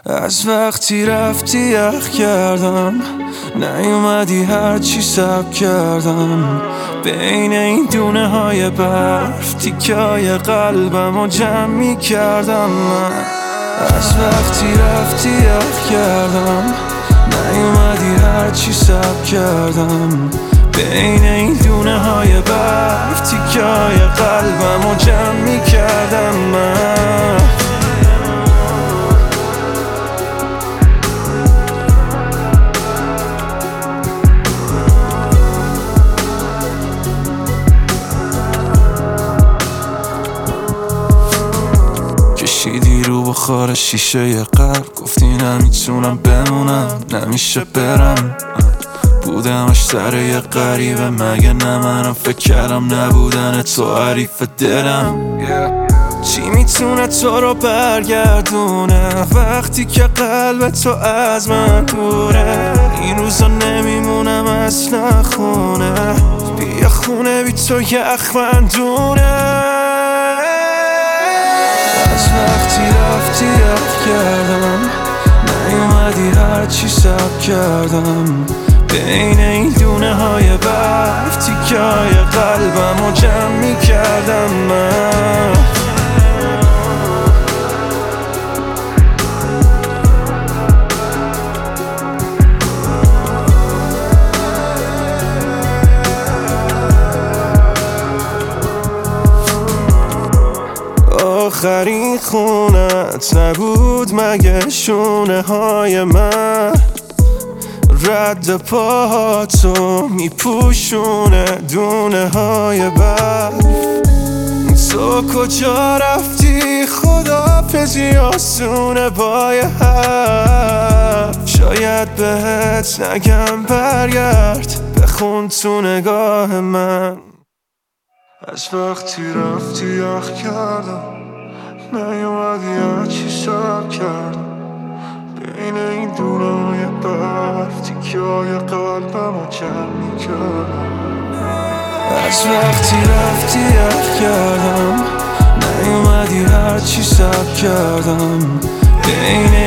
از وقتی رفتی یخ کردم، نیومدی هرچی سب کردم. بین این دونه های برف تیکه های قلبمو جمع می کردم. من از وقتی رفتی یخ کردم، نیومدی هرچی سب کردم. بین این دونه های برف تیکه های قلبمو جمع می کردم. من کشیدی رو بخار شیشه ی قلب، گفتی نمیتونم بمونم، نمیشه برم. بودمش سر یه غریبه، مگه نه منم فکر کردم نبودن تو حریف دلم. چی میتونه تو رو برگردونه وقتی که قلب تو از من دوره؟ این روزا نمیمونم اصلا خونه، بیا خونه بی تو یخ من دونه. از وقتی رفتی یخ کردم، نیومدی هرچی سب کردم. بین این دونه های برف تیکه های قلبمو جمع می کردم. من آخرین خونت نبود مگه شونه های من؟ رد پاهاتو میپوشونه دونه های برف. تو کجا رفتی؟ خداحافظی آسونه با یه حرف. شاید بهت نگم برگرد، بخون تو نگاه من. از وقتی رفتی یخ کردم، نیومدی هرچی سب کردم. بین این دونای برف تیکه های قلبمو جمع می کردم. از وقتی رفتی یخ کردم، نیومدی هرچی سب کردم. بین